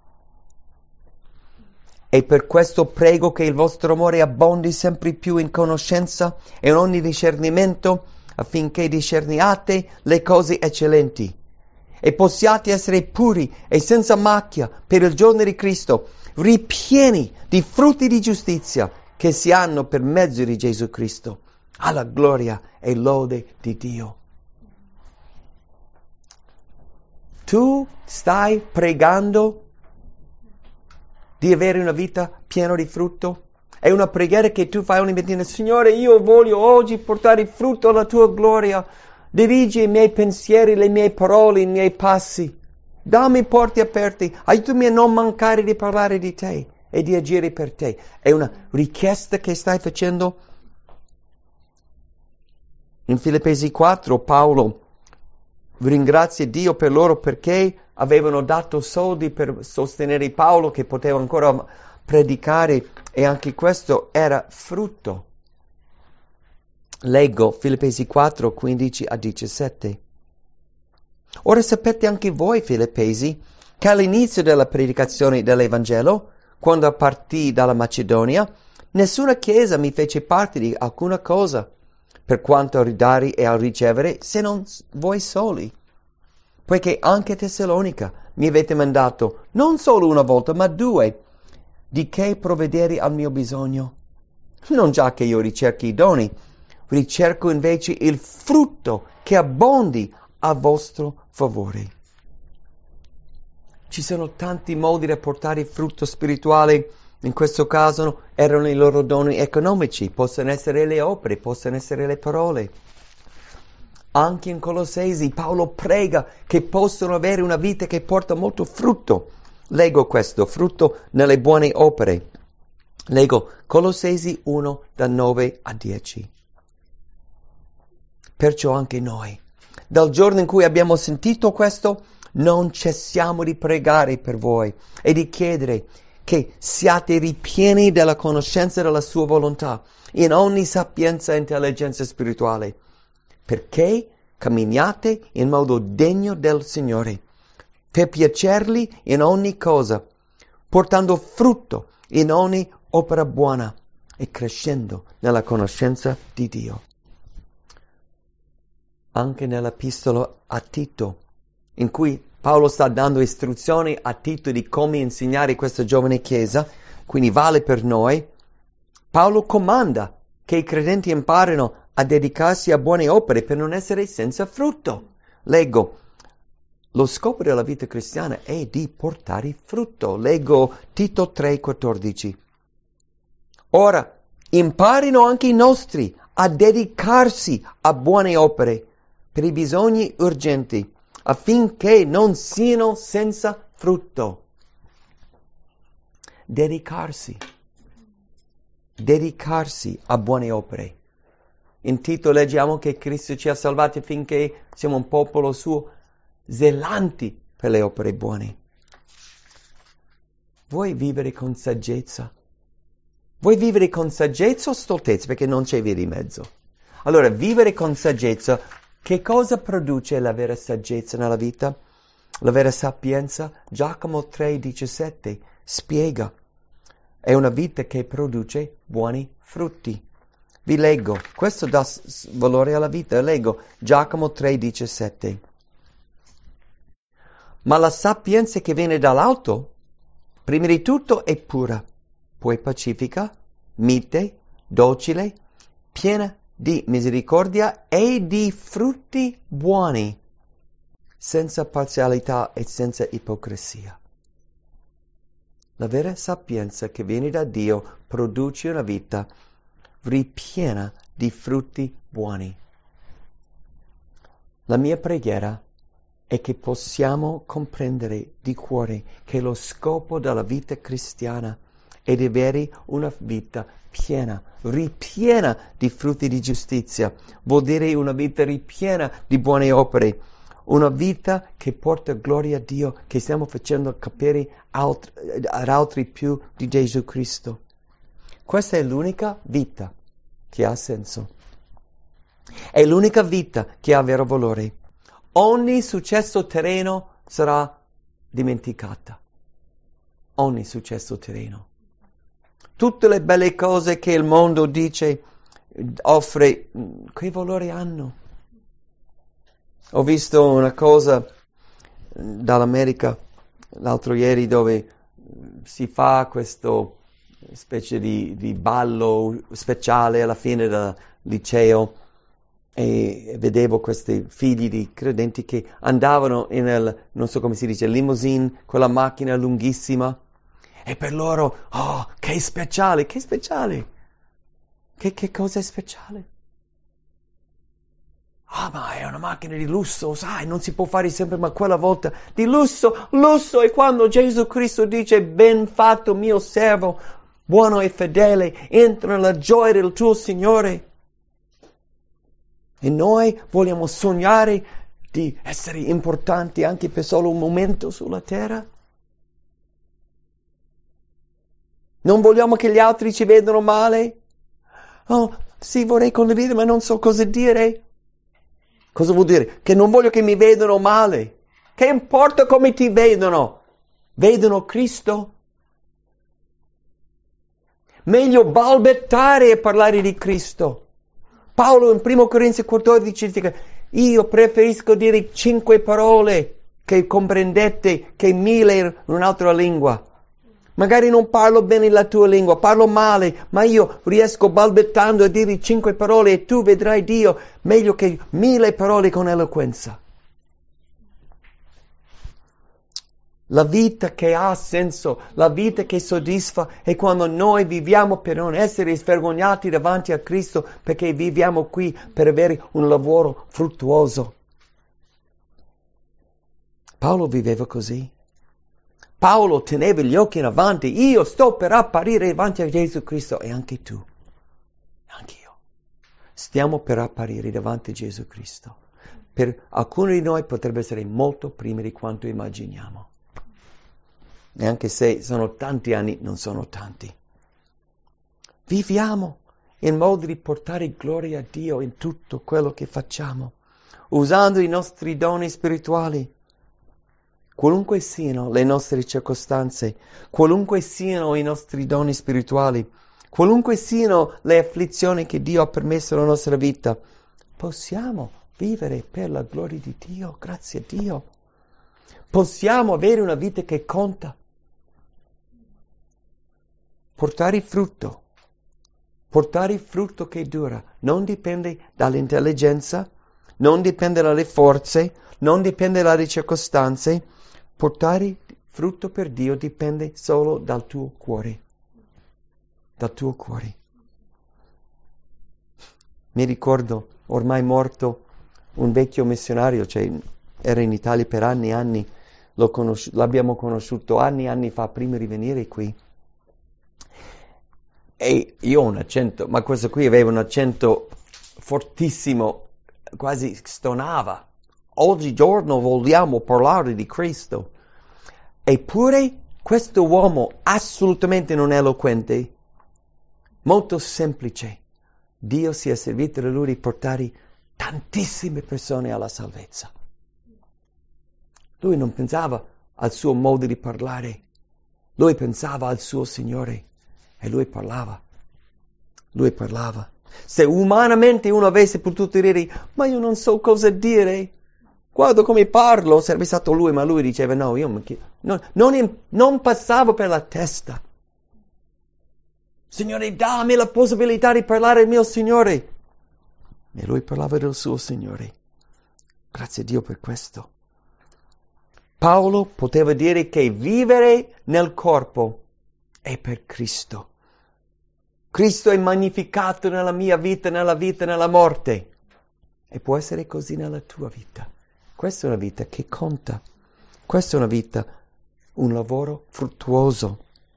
E per questo prego che il vostro amore abbondi sempre più in conoscenza e in ogni discernimento, affinché discerniate le cose eccellenti e possiate essere puri e senza macchia per il giorno di Cristo, ripieni di frutti di giustizia che si hanno per mezzo di Gesù Cristo, alla gloria e lode di Dio. Tu stai pregando di avere una vita piena di frutto? È una preghiera che tu fai ogni mattina: Signore, io voglio oggi portare frutto alla tua gloria. Dirigi i miei pensieri, le mie parole, i miei passi. Dammi porte aperte. Aiutami a non mancare di parlare di te e di agire per te. È una richiesta che stai facendo? In Filippesi 4 Paolo ringrazia Dio per loro perché avevano dato soldi per sostenere Paolo, che poteva ancora predicare, e anche questo era frutto. Leggo Filippesi 4, 15 a 17. Ora sapete anche voi, Filippesi, che all'inizio della predicazione dell'Evangelo, quando partì dalla Macedonia, nessuna chiesa mi fece parte di alcuna cosa, per quanto a ridare e a ricevere, se non voi soli. Poiché anche a Tessalonica mi avete mandato, non solo una volta, ma 2, di che provvedere al mio bisogno. Non già che io ricerchi i doni, ricerco invece il frutto che abbondi a vostro favore. Ci sono tanti modi di portare frutto spirituale. In questo caso erano i loro doni economici, possono essere le opere, possono essere le parole. Anche in Colossesi Paolo prega che possano avere una vita che porta molto frutto. Leggo questo, frutto nelle buone opere. Leggo Colossesi 1 da 9 a 10. Perciò anche noi, dal giorno in cui abbiamo sentito questo, non cessiamo di pregare per voi e di chiedere che siate ripieni della conoscenza della sua volontà, in ogni sapienza e intelligenza spirituale, perché camminiate in modo degno del Signore, per piacergli in ogni cosa, portando frutto in ogni opera buona e crescendo nella conoscenza di Dio. Anche nell'epistola a Tito, in cui Paolo sta dando istruzioni a Tito di come insegnare questa giovane chiesa, quindi vale per noi, Paolo comanda che i credenti imparino a dedicarsi a buone opere per non essere senza frutto. Leggo, lo scopo della vita cristiana è di portare frutto. Leggo Tito 3,14. Ora, imparino anche i nostri a dedicarsi a buone opere per i bisogni urgenti, affinché non siano senza frutto. Dedicarsi a buone opere. In Tito leggiamo che Cristo ci ha salvati affinché siamo un popolo suo zelanti per le opere buone. Vuoi vivere con saggezza? Vuoi vivere con saggezza o stoltezza? Perché non c'è via di mezzo. Allora, vivere con saggezza, che cosa produce la vera saggezza nella vita? La vera sapienza? Giacomo 3,17 spiega. È una vita che produce buoni frutti. Vi leggo, questo dà valore alla vita. Leggo Giacomo 3,17. Ma la sapienza che viene dall'alto, prima di tutto è pura, poi pacifica, mite, docile, piena di misericordia e di frutti buoni, senza parzialità e senza ipocrisia. La vera sapienza che viene da Dio produce una vita ripiena di frutti buoni. La mia preghiera è che possiamo comprendere di cuore che lo scopo della vita cristiana è di avere una vita piena, ripiena di frutti di giustizia. Vuol dire una vita ripiena di buone opere, una vita che porta gloria a Dio, che stiamo facendo capire ad altri più di Gesù Cristo. Questa è l'unica vita che ha senso. È l'unica vita che ha vero valore. Ogni successo terreno sarà dimenticata. Ogni successo terreno. Tutte le belle cose che il mondo dice, offre, che valore hanno? Ho visto una cosa dall'America l'altro ieri dove si fa questo specie di ballo speciale alla fine del liceo e vedevo questi figli di credenti che andavano non so come si dice, limousine, quella macchina lunghissima, e per loro, oh, che speciale, che speciale! Che cosa è speciale? Ah, ma è una macchina di lusso, sai, non si può fare sempre, ma quella volta di lusso, lusso è quando Gesù Cristo dice, ben fatto mio servo, buono e fedele, entra nella gioia del tuo Signore. E noi vogliamo sognare di essere importanti anche per solo un momento sulla terra? Non vogliamo che gli altri ci vedano male? Oh, sì, vorrei condividere, ma non so cosa dire. Cosa vuol dire? Che non voglio che mi vedano male. Che importa come ti vedono? Vedono Cristo? Meglio balbettare e parlare di Cristo. Paolo in 1 Corinzi 14 dice: io preferisco dire 5 parole che comprendete che 1000 in un'altra lingua. Magari non parlo bene la tua lingua, parlo male, ma io riesco balbettando a dire 5 parole e tu vedrai Dio meglio che 1000 parole con eloquenza. La vita che ha senso, la vita che soddisfa è quando noi viviamo per non essere svergognati davanti a Cristo, perché viviamo qui per avere un lavoro fruttuoso. Paolo viveva così. Paolo teneva gli occhi in avanti. Io sto per apparire davanti a Gesù Cristo e anche tu, anche io. Stiamo per apparire davanti a Gesù Cristo. Per alcuni di noi potrebbe essere molto prima di quanto immaginiamo. E anche se sono tanti anni, non sono tanti. Viviamo in modo di portare gloria a Dio in tutto quello che facciamo, usando i nostri doni spirituali. Qualunque siano le nostre circostanze, qualunque siano i nostri doni spirituali, qualunque siano le afflizioni che Dio ha permesso nella nostra vita, possiamo vivere per la gloria di Dio, grazie a Dio. Possiamo avere una vita che conta. Portare frutto che dura, non dipende dall'intelligenza, non dipende dalle forze, non dipende dalle circostanze. Portare frutto per Dio dipende solo dal tuo cuore. Dal tuo cuore. Mi ricordo, ormai morto, un vecchio missionario, era in Italia per anni e anni, l'abbiamo conosciuto anni e anni fa prima di venire qui. E io ho un accento, ma questo qui aveva un accento fortissimo, quasi stonava. Oggigiorno vogliamo parlare di Cristo. Eppure questo uomo assolutamente non eloquente, molto semplice, Dio si è servito di lui di portare tantissime persone alla salvezza. Lui non pensava al suo modo di parlare, lui pensava al suo Signore e lui parlava. Se umanamente uno avesse potuto dire, ma io non so cosa dire, guarda come parlo, sarebbe stato lui, ma lui diceva no, io non passavo per la testa. Signore, dammi la possibilità di parlare al mio Signore. E lui parlava del suo Signore. Grazie a Dio per questo. Paolo poteva dire che vivere nel corpo è per Cristo. Cristo è magnificato nella mia vita, nella morte. E può essere così nella tua vita. Questa è una vita che conta. Questa è una vita, un lavoro fruttuoso.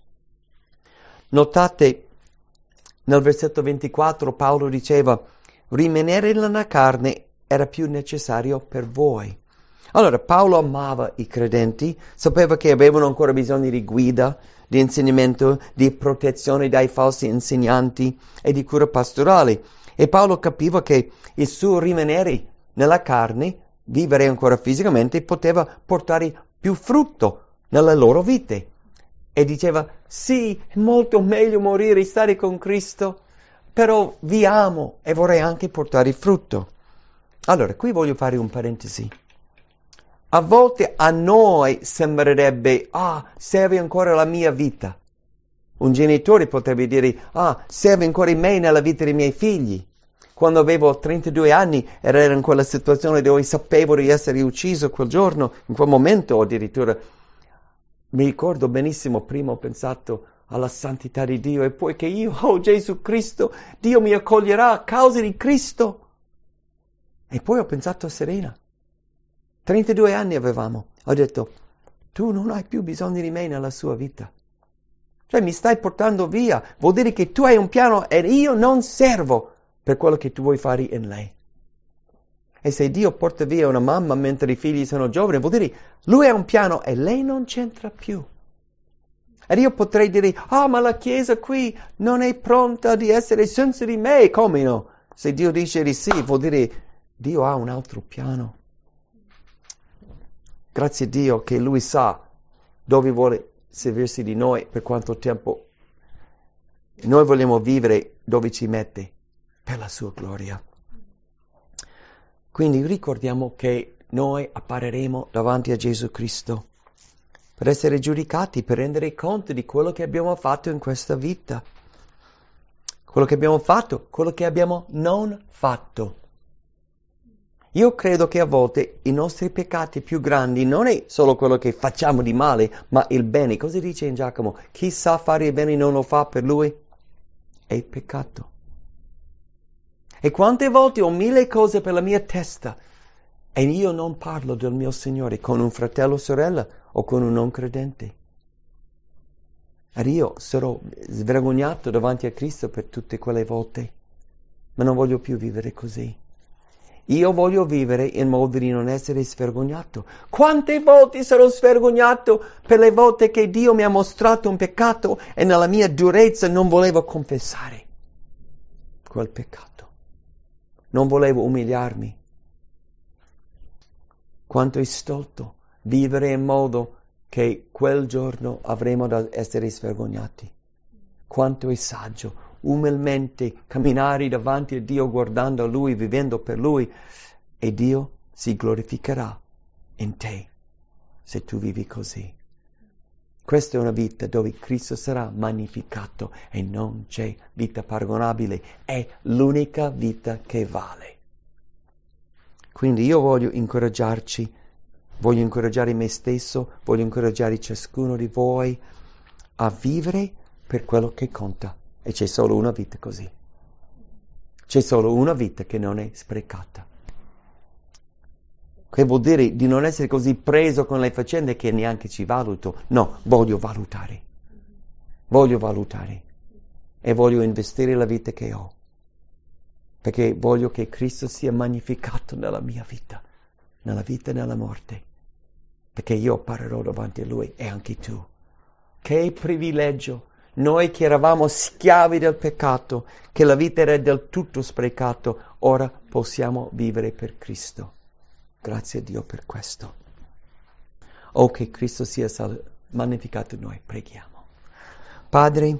Notate, nel versetto 24 Paolo diceva, rimanere nella carne era più necessario per voi. Allora, Paolo amava i credenti, sapeva che avevano ancora bisogno di guida, di insegnamento, di protezione dai falsi insegnanti e di cura pastorale. E Paolo capiva che il suo rimanere nella carne, vivere ancora fisicamente, poteva portare più frutto nelle loro vite. E diceva, sì, è molto meglio morire e stare con Cristo, però vi amo e vorrei anche portare frutto. Allora, qui voglio fare un parentesi. A volte a noi sembrerebbe, serve ancora la mia vita. Un genitore potrebbe dire, serve ancora me nella vita dei miei figli. Quando avevo 32 anni ero in quella situazione dove sapevo di essere ucciso quel giorno, in quel momento addirittura. Mi ricordo benissimo, prima ho pensato alla santità di Dio e poi che io, oh Gesù Cristo, Dio mi accoglierà a causa di Cristo. E poi ho pensato a Serena. 32 anni avevamo. Ho detto, tu non hai più bisogno di me nella sua vita. Cioè mi stai portando via. Vuol dire che tu hai un piano e io non servo per quello che tu vuoi fare in lei. E se Dio porta via una mamma mentre i figli sono giovani, vuol dire lui ha un piano e lei non c'entra più. Ed io potrei dire, ma la Chiesa qui non è pronta di essere senza di me. Come no? Se Dio dice di sì, vuol dire Dio ha un altro piano. Grazie a Dio che Lui sa dove vuole servirsi di noi, per quanto tempo. Noi vogliamo vivere dove ci mette, per la sua gloria. Quindi ricordiamo che noi appariremo davanti a Gesù Cristo per essere giudicati, per rendere conto di quello che abbiamo fatto in questa vita. Quello che abbiamo fatto, quello che abbiamo non fatto. Io credo che a volte i nostri peccati più grandi non è solo quello che facciamo di male, ma il bene. Cosa dice in Giacomo? Chi sa fare il bene non lo fa per lui? È il peccato. E quante volte ho 1000 cose per la mia testa e io non parlo del mio Signore con un fratello o sorella o con un non credente. Ed io sarò svergognato davanti a Cristo per tutte quelle volte, ma non voglio più vivere così. Io voglio vivere in modo di non essere svergognato. Quante volte sarò svergognato per le volte che Dio mi ha mostrato un peccato e nella mia durezza non volevo confessare quel peccato. Non volevo umiliarmi. Quanto è stolto vivere in modo che quel giorno avremo da essere svergognati. Quanto è saggio umilmente camminare davanti a Dio guardando a Lui, vivendo per Lui, e Dio si glorificherà in te se tu vivi così. Questa è una vita dove Cristo sarà magnificato e non c'è vita paragonabile, è l'unica vita che vale. Quindi io voglio incoraggiarci, voglio incoraggiare me stesso, voglio incoraggiare ciascuno di voi a vivere per quello che conta. E c'è solo una vita così. C'è solo una vita che non è sprecata. Che vuol dire di non essere così preso con le faccende che neanche ci valuto. No, voglio valutare. Voglio valutare. E voglio investire la vita che ho. Perché voglio che Cristo sia magnificato nella mia vita. Nella vita e nella morte. Perché io apparirò davanti a Lui e anche tu. Che privilegio! Noi che eravamo schiavi del peccato, che la vita era del tutto sprecato, ora possiamo vivere per Cristo. Grazie a Dio per questo. Oh, che Cristo sia magnificato in noi, preghiamo. Padre,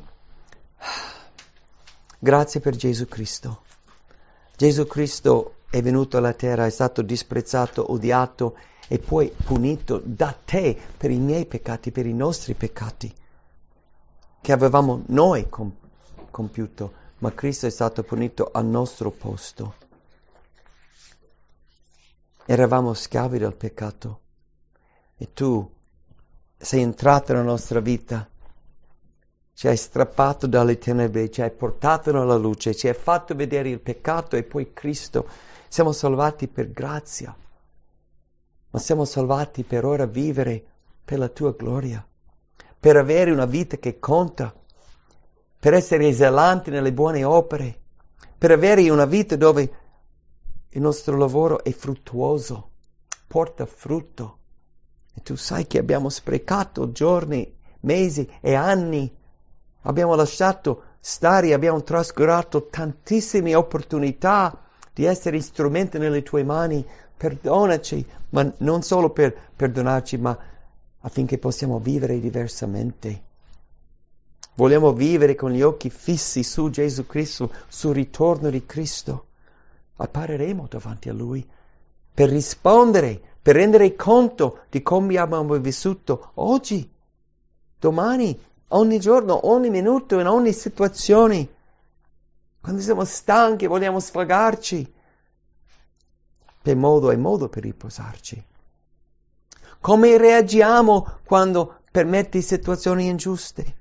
grazie per Gesù Cristo. Gesù Cristo è venuto alla terra, è stato disprezzato, odiato e poi punito da te per i miei peccati, per i nostri peccati che avevamo noi compiuto, ma Cristo è stato punito al nostro posto. Eravamo schiavi del peccato e tu sei entrato nella nostra vita, ci hai strappato dalle tenebre, ci hai portato nella luce, ci hai fatto vedere il peccato e poi Cristo. Siamo salvati per grazia, ma siamo salvati per ora vivere per la tua gloria. Per avere una vita che conta, per essere esaltanti nelle buone opere, per avere una vita dove il nostro lavoro è fruttuoso, porta frutto. E tu sai che abbiamo sprecato giorni, mesi e anni, abbiamo lasciato stare, abbiamo trascurato tantissime opportunità di essere strumenti nelle tue mani. Perdonaci, ma non solo per perdonarci, ma affinché possiamo vivere diversamente. Vogliamo vivere con gli occhi fissi su Gesù Cristo, sul ritorno di Cristo. Appariremo davanti a Lui per rispondere, per rendere conto di come abbiamo vissuto oggi, domani, ogni giorno, ogni minuto, in ogni situazione. Quando siamo stanchi, vogliamo sfogarci. È modo per riposarci. Come reagiamo quando permetti situazioni ingiuste?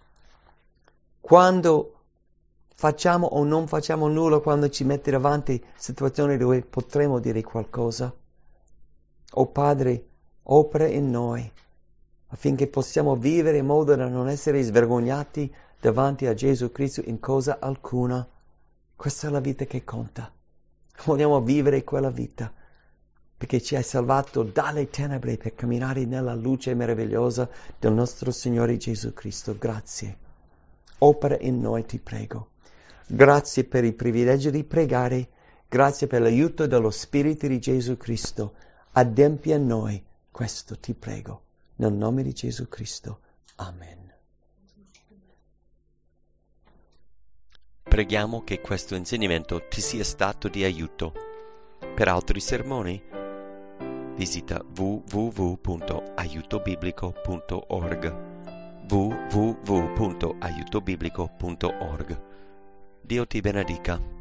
Quando facciamo o non facciamo nulla, quando ci metti davanti situazioni dove potremo dire qualcosa? O Padre, opera in noi affinché possiamo vivere in modo da non essere svergognati davanti a Gesù Cristo in cosa alcuna. Questa è la vita che conta. Vogliamo vivere quella vita perché ci hai salvato dalle tenebre per camminare nella luce meravigliosa del nostro Signore Gesù Cristo. Grazie. Opera in noi, ti prego. Grazie per il privilegio di pregare. Grazie per l'aiuto dello Spirito di Gesù Cristo. Adempia in noi questo, ti prego. Nel nome di Gesù Cristo. Amen. Preghiamo che questo insegnamento ti sia stato di aiuto. Per altri sermoni, visita www.aiutobiblico.org. www.aiutobiblico.org. Dio ti benedica.